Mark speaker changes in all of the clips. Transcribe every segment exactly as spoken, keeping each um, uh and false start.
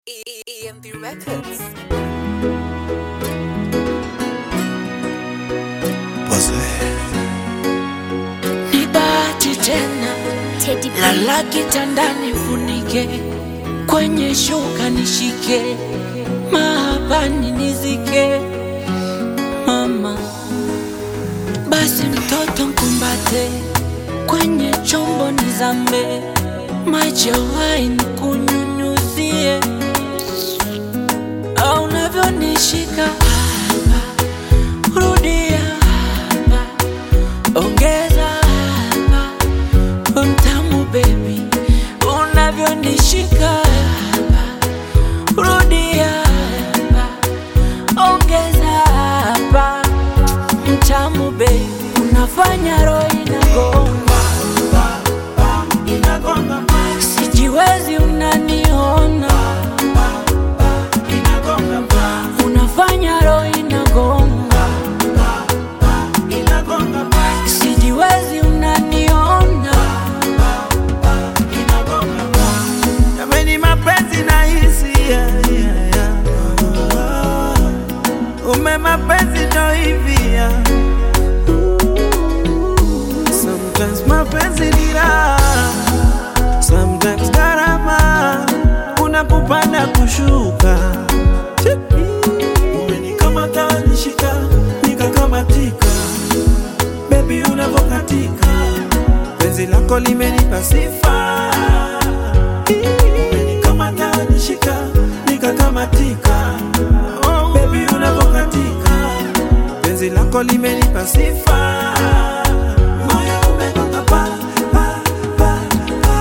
Speaker 1: E M B Records.
Speaker 2: Ni bahati tena, lala kitandani funike, kwenye shuka nishike, mahabani nizike. Mama, basi mtoto mkumbate, kwenye chombo nizame, maji ya wine kunyunyuzie. Au unavyonishika hapa, rudia hapa, ongeza hapa, mtamu baby. Unavyonishika hapa, rudia hapa, ongeza hapa, mtamu baby. Unafanya roho inagonga, sijiwezi unaniona. Unafanya roho inagonga, sijiwezi unaniona.
Speaker 3: Jameni mapenzi na hisi, yeah, yeah, yeah. Ume mapenzi ndo hivi, yeah. Sometimes mapenzi ni raha, sometimes gharama, kuna kupanda kushuka. Umenikamata nishika, nikakamatika, baby unavokatika, penzi lako limenipa sifa. Umenikamata nishika, nikakamatika, baby unavokatika, penzi lako limenipa sifa. Moyo umegonga pa, pa, pa, pa.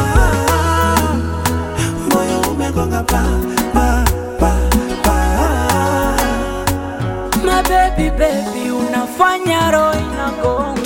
Speaker 3: Moyo umegonga pa, pa, pa, pa.
Speaker 2: My baby baby, unafanya roho inagonga.